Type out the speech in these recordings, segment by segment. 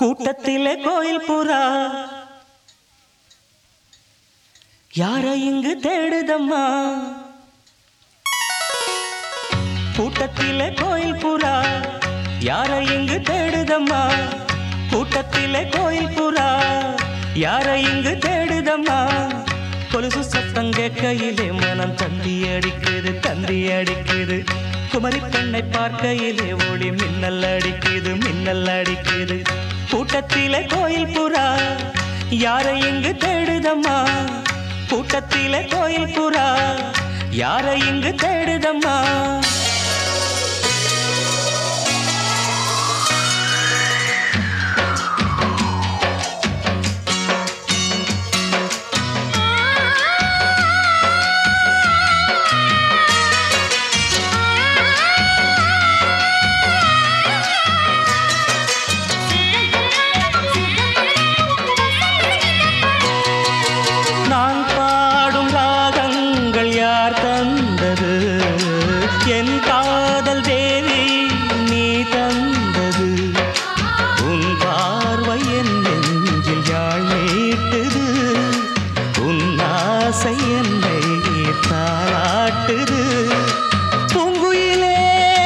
கூட்டத்திலே கோயில் புறா யார இங்கு தேடுதம்மா கூட்டத்திலே கோயில் புறா யார இங்கு தேடுதம்மா கூட்டத்திலே கோயில் புறா யார இங்கு தேடுதம்மா கொலுசு சத்தம் கேட்கையிலே மனம் தந்தி அடிக்குது குமரி பெண்ணை பார்க்கையிலே ஒளி மின்னல் அடிக்குது கூட்டத்திலே கோயில் புறா யார இங்கு தேடுதம்மா கூட்டத்திலே கோயில் புறா யார இங்கு தேடுதம்மா என் காதல் தேவி நீ தந்தது உன் பார்வை என் நெஞ்சில் யாழ் மீட்டுது உன் ஆசை என்னை தாளாட்டுது பூங்குயிலே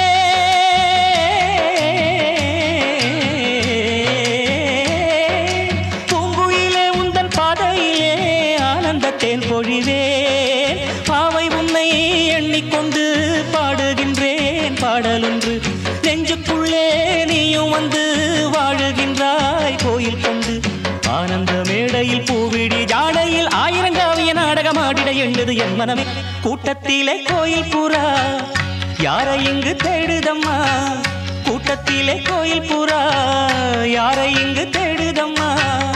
உந்தன் பாதையிலே ஆனந்தத்தேன் பொழிவேன் பாவை உன்னை எண்ணிக்கொண்டு பாடுகின்றேன் பாடலொன்று நெஞ்சுக்குள்ளே நீயும் வந்து வாழுகின்றாய் கோயில் கொண்டு ஆனந்த மேடையில் பூவிடி ஜாடையில் ஆயிரங்காவிய நாடகமாடிட எண்ணுது என் மனமே கூட்டத்திலே கோயில் புறா யார இங்கு தேடுதம்மா கூட்டத்திலே கோயில் புறா யார இங்கு தேடுதம்மா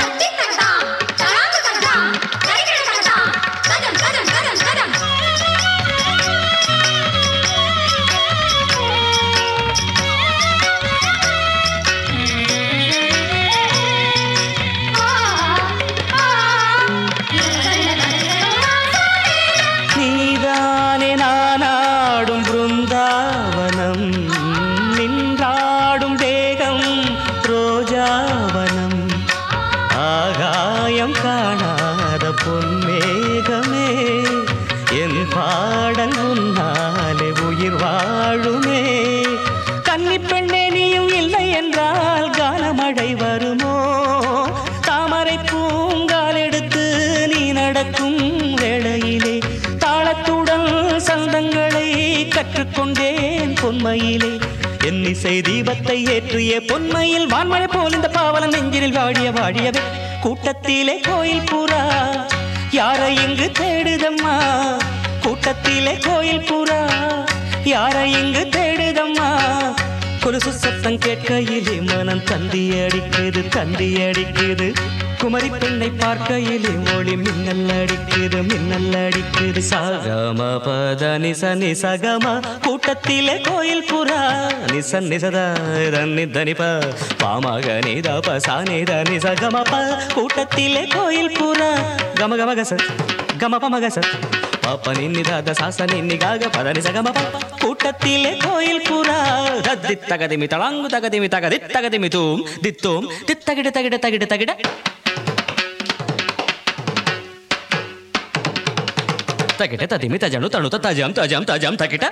நின்றாடும் தேகம் ரோஜாவனம் ஆகாயம் காணாத பொன்மேகமே என் பாடல் உன்னாலே உயிர் வாழுமே கன்னி பெண்ணே நீயும் இல்லை என்றால் கானமழை வருமோ தாமரை பூங்கால் எடுத்து நீ நடக்கும் வேளையிலே தாளத்துடன் சந்தங்களை கற்றுக்கொண்டேன் பொன்மையிலே என் இசை தீபத்தை ஏற்றிய பொன்மையில் வான்மழை போல் இந்த பாவலன் நெஞ்சினில் வாழியவே கூட்டத்திலே கோயில் புறா யார இங்கு தேடுதம்மா கூட்டத்திலே கோயில் புறா யார இங்கு தேடுதம்மா கொலுசு சத்தம் கேட்கையிலே மனம் தந்தி அடிக்குது குமரி பெண்ணை பார்க்கையிலே ஒளி மின்னல் அடிக்குது சகம பத நிச சகம கூட்டத்திலே கோயில் புறா நிசதா தனிப பாமக நிதப சானித சகம ப கூட்டத்திலே கோயில் புறா கம கம கச கம பம கச பாப்ப நின்னிதாத சாச நின்னிகாக பதனி சகம ப கூட்டத்திலே கோயில் புறா தத்தித்தகதிமி தளாங்கு தகதிமி தகதித்தகதிமி தூம் தித்தோம் தித்தகிட தகிட ததிமி தஜனு தணுத தஜம் தகிட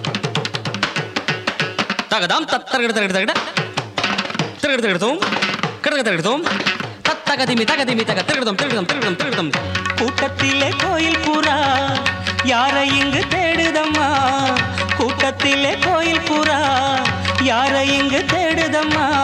தகதாம் தத்தகிட திருகிடத்தோம் கிடகத்தோம் தத்தகதிமி தக திருகிடம் கூட்டத்திலே கோயில் புறா யார இங்கு தேடுதம்மா கூட்டத்திலே கோயில் புறா யார இங்கு தேடுதம்மா